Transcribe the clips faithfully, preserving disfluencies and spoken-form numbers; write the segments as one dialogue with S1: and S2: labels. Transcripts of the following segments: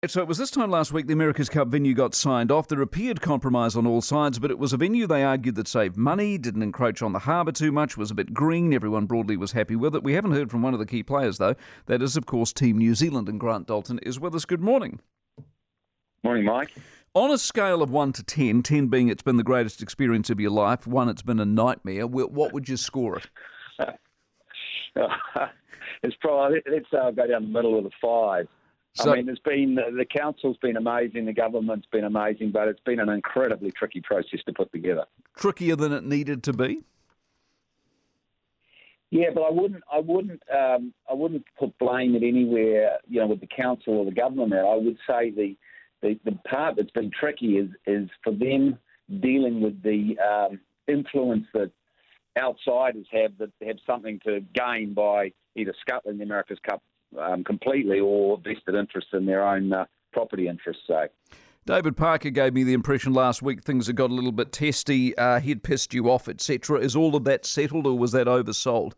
S1: So it was this time last week the America's Cup venue got signed off. There appeared compromise on all sides, but it was a venue they argued that saved money, didn't encroach on the harbour too much, was a bit green. Everyone broadly was happy with it. We haven't heard from one of the key players, though. That is, of course, Team New Zealand, and Grant Dalton is with us. Good morning.
S2: Morning, Mike.
S1: On a scale of one to ten, ten being it's been the greatest experience of your life, one it's been a nightmare, what would you score it?
S2: It's probably, let's uh, go down the middle of the five.
S1: So,
S2: I mean, there's been the council's been amazing, the government's been amazing, but it's been an incredibly tricky process to put together.
S1: Trickier than it needed to be?
S2: Yeah, but I wouldn't, I wouldn't, um, I wouldn't put blame it anywhere, you know, with the council or the government. I would say the the, the part that's been tricky is is for them dealing with the um, influence that outsiders have that have something to gain by either scuttling the America's Cup Um, completely or vested interest in their own uh, property interests. So,
S1: David Parker gave me the impression last week things had got a little bit testy, uh, he'd pissed you off, et cetera. Is all of that settled, or was that oversold?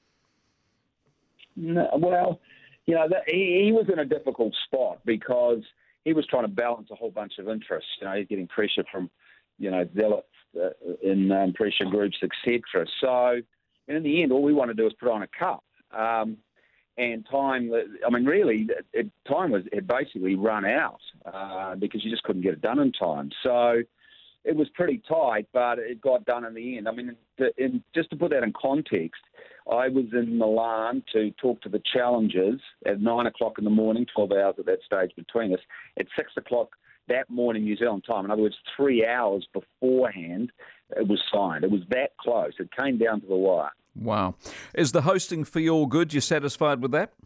S2: No, well, you know, that, he, he was in a difficult spot because he was trying to balance a whole bunch of interests. You know, he's getting pressure from, you know, zealots uh, in um, pressure groups, et cetera. So, in the end, all we want to do is put on a cup. Um, And time, I mean, really, it, time was had basically run out uh, because you just couldn't get it done in time. So it was pretty tight, but it got done in the end. I mean, to, in, just to put that in context, I was in Milan to talk to the challengers at nine o'clock in the morning, twelve hours at that stage between us. At six o'clock that morning, New Zealand time, in other words, three hours beforehand, it was signed. It was that close. It came down to the wire.
S1: Wow. Is the hosting fee all good? You satisfied with that?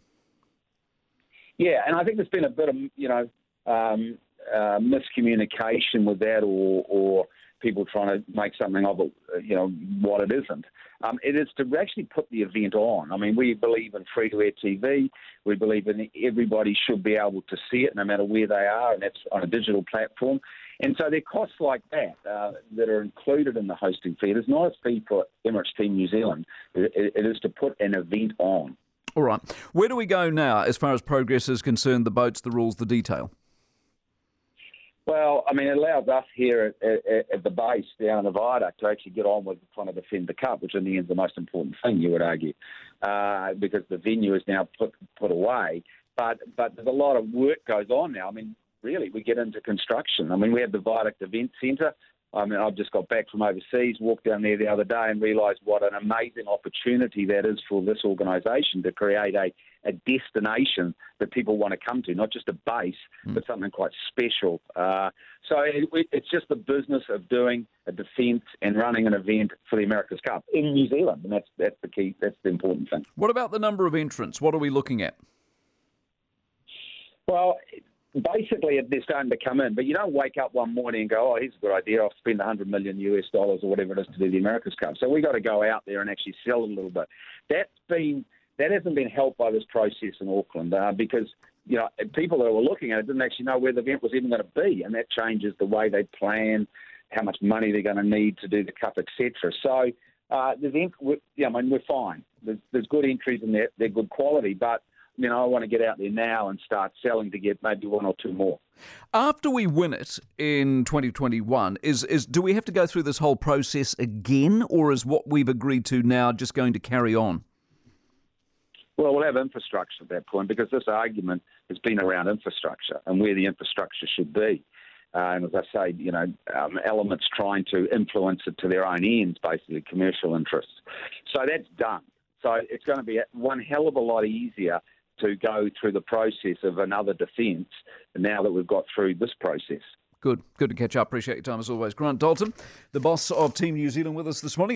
S2: Yeah, and I think there's been a bit of, you know, um, uh, miscommunication with that or, or people trying to make something of it, you know, what it isn't. Um, it is to actually put the event on. I mean, we believe in free-to-air T V. We believe in everybody should be able to see it no matter where they are, and that's on a digital platform. And so there are costs like that uh, that are included in the hosting fee. It is not a fee for Emirates Team New Zealand. It, it is to put an event on.
S1: All right. Where do we go now as far as progress is concerned, the boats, the rules, the detail?
S2: Well, I mean, it allows us here at, at, at the base down in the viaduct to actually get on with trying to defend the cup, which in the end is the most important thing, you would argue, uh, because the venue is now put put away. But but there's a lot of work goes on now. I mean, really, we get into construction. I mean, we have the Viaduct Event Centre. I mean, I've just got back from overseas, walked down there the other day and realised what an amazing opportunity that is for this organisation to create a, a destination that people want to come to, not just a base, mm. but something quite special. Uh, so it, it's just the business of doing a defence and running an event for the America's Cup in New Zealand, and that's that's the key, that's the important thing.
S1: What about the number of entrants? What are we looking at?
S2: Well, basically, they're starting to come in, but you don't wake up one morning and go, oh, here's a good idea, I'll spend one hundred million U S dollars or whatever it is to do the America's Cup. So we've got to go out there and actually sell it a little bit. That's been, that hasn't been helped by this process in Auckland uh, because, you know, people that were looking at it didn't actually know where the event was even going to be, and that changes the way they plan, how much money they're going to need to do the Cup, et cetera. So uh, the event, yeah, I mean, we're fine. There's, there's good entries and they're, they're good quality, but you know, I want to get out there now and start selling to get maybe one or two more.
S1: After we win it in twenty twenty-one, is is do we have to go through this whole process again, or is what we've agreed to now just going to carry on?
S2: Well, we'll have infrastructure at that point because this argument has been around infrastructure and where the infrastructure should be. Uh, and as I say, you know, um, elements trying to influence it to their own ends, basically commercial interests. So that's done. So it's going to be one hell of a lot easier to go through the process of another defence now that we've got through this process.
S1: Good. Good to catch up. Appreciate your time as always. Grant Dalton, the boss of Team New Zealand, with us this morning.